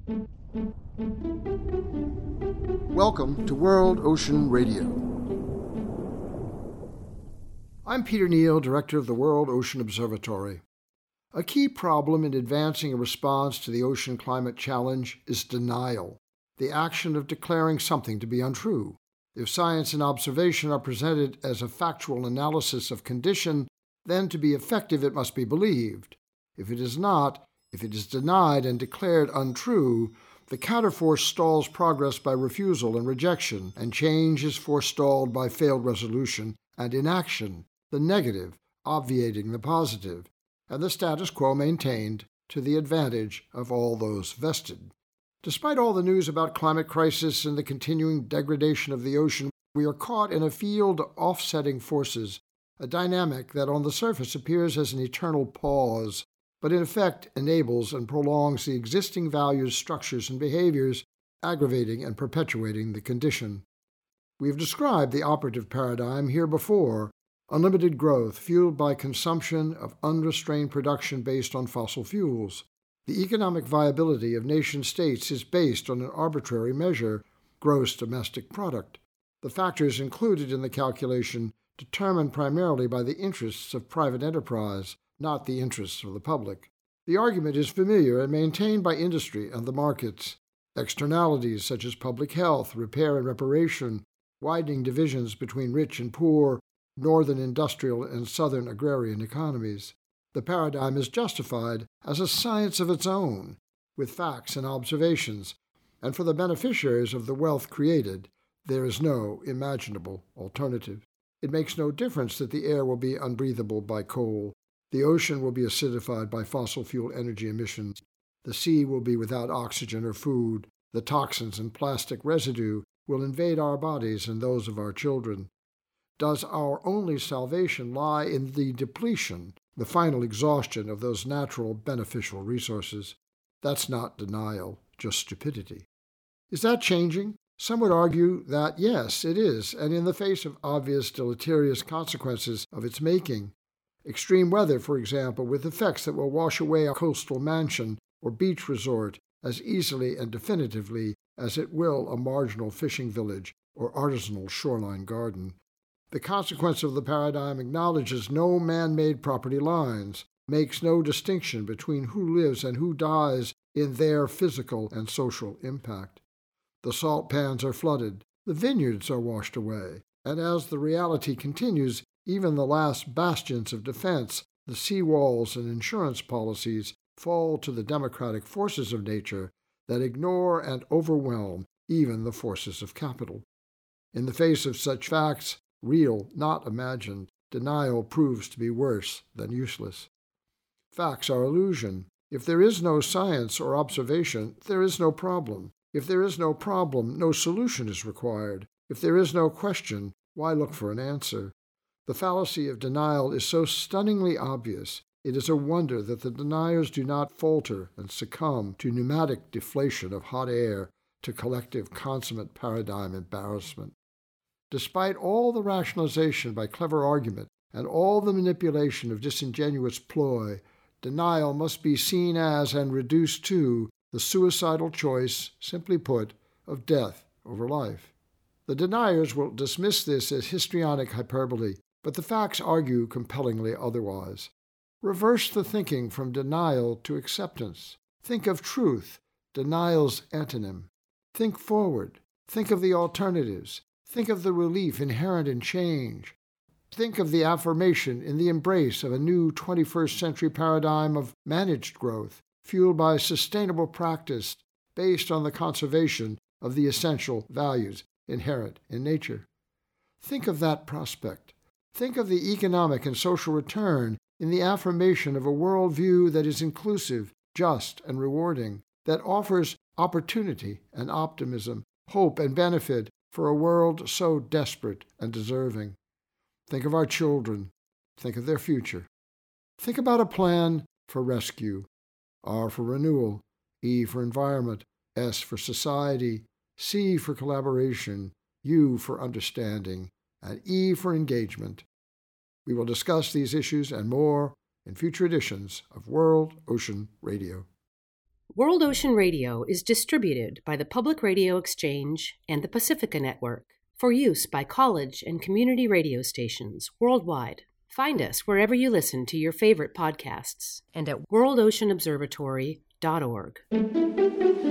Welcome to World Ocean Radio. I'm Peter Neal, Director of the World Ocean Observatory. A key problem in advancing a response to the ocean climate challenge is denial, the action of declaring something to be untrue. If science and observation are presented as a factual analysis of condition, then to be effective it must be believed. If it is not, if it is denied and declared untrue, the counterforce stalls progress by refusal and rejection, and change is forestalled by failed resolution and inaction, the negative obviating the positive, and the status quo maintained to the advantage of all those vested. Despite all the news about climate crisis and the continuing degradation of the ocean, we are caught in a field of offsetting forces, a dynamic that on the surface appears as an eternal pause, but in effect enables and prolongs the existing values, structures, and behaviors, aggravating and perpetuating the condition. We have described the operative paradigm here before: unlimited growth fueled by consumption of unrestrained production based on fossil fuels. The economic viability of nation-states is based on an arbitrary measure, gross domestic product. The factors included in the calculation determined primarily by the interests of private enterprise, not the interests of the public. The argument is familiar and maintained by industry and the markets. Externalities such as public health, repair and reparation, widening divisions between rich and poor, northern industrial and southern agrarian economies. The paradigm is justified as a science of its own, with facts and observations, and for the beneficiaries of the wealth created, there is no imaginable alternative. It makes no difference that the air will be unbreathable by coal, the ocean will be acidified by fossil fuel energy emissions, the sea will be without oxygen or food, the toxins and plastic residue will invade our bodies and those of our children. Does our only salvation lie in the depletion, the final exhaustion of those natural beneficial resources? That's not denial, just stupidity. Is that changing? Some would argue that yes, it is, and in the face of obvious deleterious consequences of its making. Extreme weather, for example, with effects that will wash away a coastal mansion or beach resort as easily and definitively as it will a marginal fishing village or artisanal shoreline garden. The consequence of the paradigm acknowledges no man-made property lines, makes no distinction between who lives and who dies in their physical and social impact. The salt pans are flooded, the vineyards are washed away, and as the reality continues, even the last bastions of defense, the seawalls and insurance policies, fall to the democratic forces of nature that ignore and overwhelm even the forces of capital. In the face of such facts, real, not imagined, denial proves to be worse than useless. Facts are illusion. If there is no science or observation, there is no problem. If there is no problem, no solution is required. If there is no question, why look for an answer? The fallacy of denial is so stunningly obvious, it is a wonder that the deniers do not falter and succumb to pneumatic deflation of hot air, to collective consummate paradigm embarrassment. Despite all the rationalization by clever argument and all the manipulation of disingenuous ploy, denial must be seen as and reduced to the suicidal choice, simply put, of death over life. The deniers will dismiss this as histrionic hyperbole, but the facts argue compellingly otherwise. Reverse the thinking from denial to acceptance. Think of truth, denial's antonym. Think forward. Think of the alternatives. Think of the relief inherent in change. Think of the affirmation in the embrace of a new 21st century paradigm of managed growth, fueled by sustainable practice based on the conservation of the essential values inherent in nature. Think of that prospect. Think of the economic and social return in the affirmation of a worldview that is inclusive, just, and rewarding, that offers opportunity and optimism, hope and benefit for a world so desperate and deserving. Think of our children. Think of their future. Think about a plan for rescue. R for renewal, E for environment, S for society, C for collaboration, U for understanding, and E for engagement. We will discuss these issues and more in future editions of World Ocean Radio. World Ocean Radio is distributed by the Public Radio Exchange and the Pacifica Network for use by college and community radio stations worldwide. Find us wherever you listen to your favorite podcasts and at worldoceanobservatory.org.